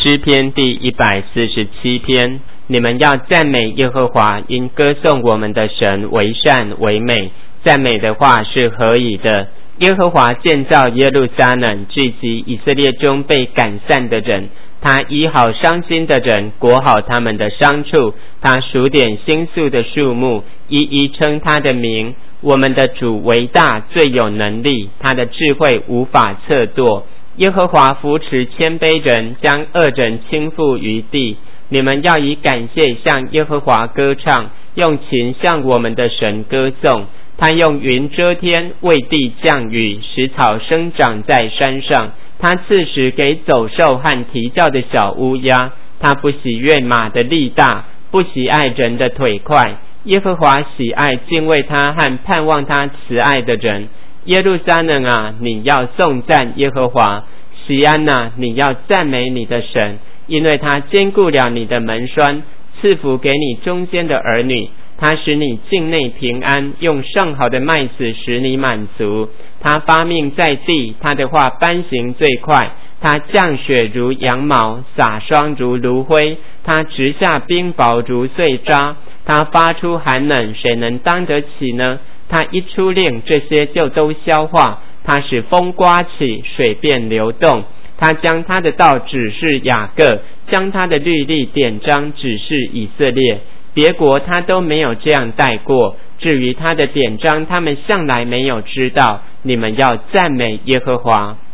诗篇第147篇，你们要赞美耶和华，因歌颂我们的神为善为美。赞美的话是何以的？耶和华建造耶路撒冷，聚集以色列中被赶散的人。他医好伤心的人，裹好他们的伤处。他数点星宿的数目，一一称他的名。我们的主为大，最有能力，他的智慧无法测度。耶和华扶持谦卑人，将恶人倾覆于地。你们要以感谢向耶和华歌唱，用琴向我们的神歌颂。他用云遮天，为地降雨，使草生长在山上。他赐食给走兽和啼叫的小乌鸦。他不喜悦马的力大，不喜爱人的腿快。耶和华喜爱敬畏他和盼望他慈爱的人。耶路撒冷啊，你要颂赞耶和华；锡安啊，你要赞美你的神，因为他坚固了你的门栓，赐福给你中间的儿女。他使你境内平安，用上好的麦子使你满足。他发命在地，他的话颁行最快。他降雪如羊毛，洒霜如炉灰。他直下冰雹如碎渣。他发出寒冷，谁能当得起呢？他一出令，这些就都消化。他使风刮起，水便流动。他将他的道指示雅各，将他的律例典章指示以色列。别国他都没有这样带过，至于他的典章，他们向来没有知道。你们要赞美耶和华。